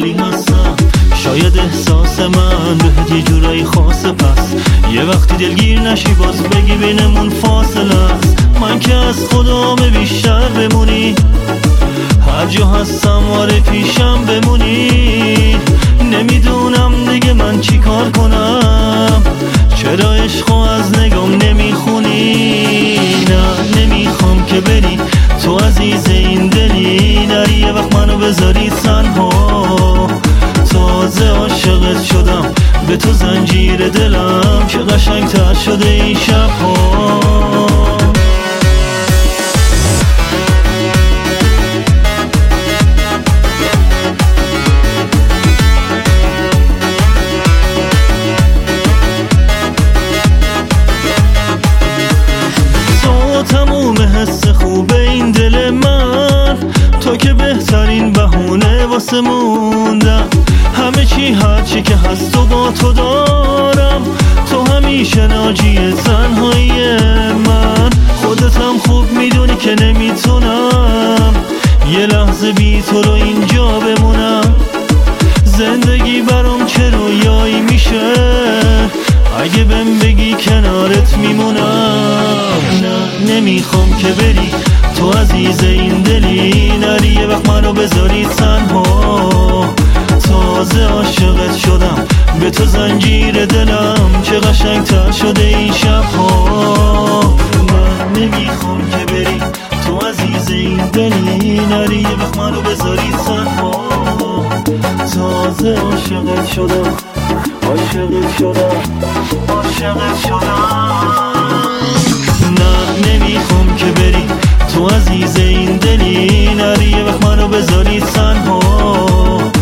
ولی هستم. شاید احساس من بهت یه جورایی خاصه، پس یه وقتی دلگیر نشی باز بگی بینمون فاصله است. من که از خدام بیشتر بمونی، هر جا هستم آره پیشم بمونی. نمیدونم دیگه من چی کار کنم، چرا عشقو از نگام نمیخونی. نه نمیخوام که بری، تو عزیز این دلی، نری یه وقت منو بذاری تنها. تازه عاشقت شدم، به تو زنجیر دلم که قشنگتر شده این شبها. تموم حس خوب این دل من، تو که بهترین بهونه واسه موندن. همه چی هرچی که هست و با تو دارم، تو همیشه ناجی تنهایی من. خودتم خوب میدونی که نمیتونم یه لحظه بی تو رو اینجا بمونم. زندگی برام چه رویایی میشه اگه بهم بگی کنارت میمونم. نه نمیخوام که بری، تو عزیز این دلی، نری یه وقت منو بذاری تنها. تازه عاشقت شدم، به تو زنجیر دلم چه قشنگتر شده این شبها. نه نمیخوام که بری، تو عزیز این دلی، نری یه وقت منو بذاری تنها. تازه عاشقت شدم، عاشقت شدم، عاشقت شدم. نه نمیخوام که بری، تو عزیز این دلی، نری یه وقت منو بذاری تنها.